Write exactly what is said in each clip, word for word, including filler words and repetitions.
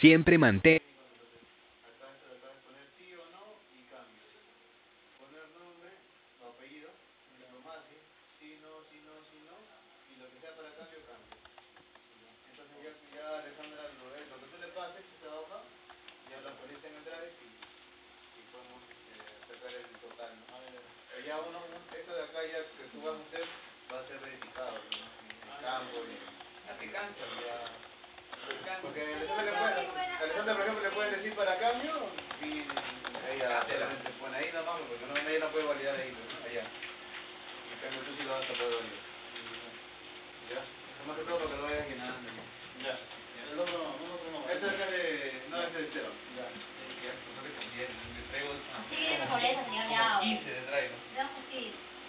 Siempre mantén. Acá esto de acá es poner sí o no y cambio. Poner nombre o apellido, diplomacia, sí, no, sí, no, sí, no, y lo que sea para cambio, cambio. Entonces ya, ya Alejandra, lo, lo que tú le pases, esta hoja, ya lo actualiza en el drive y, y podemos eh, sacar el total, ¿no? Pero ya uno, esto de acá ya que tú vas a hacer, va a ser verificado, ¿no? En el campo, y a te cansa, ya. Porque Alejandra, le puede, Alejandra, por ejemplo, le pueden decir para cambio y ella solamente pone ahí nada más, porque no, ella no puede validar ahí, ¿no? Allá. En cambio tú sí lo vas a poder validar. ¿Ya? Eso más que todo porque lo vayas llenando. Ya. El otro no, no, no, no. Este es de, no, este es de cero. Ya. Ya, no te conviene. Me traigo sí, me molesta, señor, ya. quince de traigo. Ya, pues sí.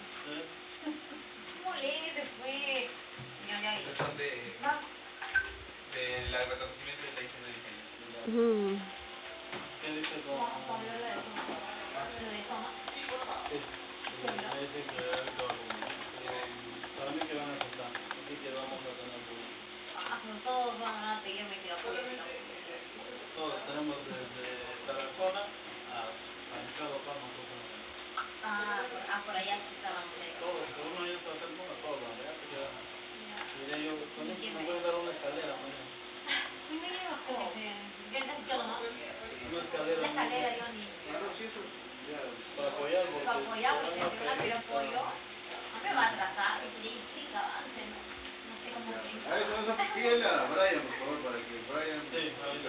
Moleste, fue. Señor, ya. Estos son de... de la reconocimiento de la edición de diseño. Mm. ¿Qué dice con...? Con lo de eso. Lo de eso, ¿no? Sí. Me dice que algo para mí que van a aceptar. Así que vamos a tener problemas. Ah, pero todos van a pedir veintidós por ciento. Todos tenemos desde Tarazona a San Carlos Palma. Ah, por, ah, por allá sí estaban cerca. Todos, pero uno ya está cerca, todos van, ¿ya? Porque ya yo, con eso ¿Quién me me- voy a dar una escalera mañana. Sí, me llevo como que... ¿Qué necesito, no? Una escalera. La escalera, yo ni... Claro, sí, eso. Ya. Para apoyar, porque... Para apoyar, porque si una me apoyo, no me va a atrasar, sí, sí, avance, ¿no? No sé cómo... A ver, vamos a pedirle a Brian, por favor, para que Brian... Sí, ahorita.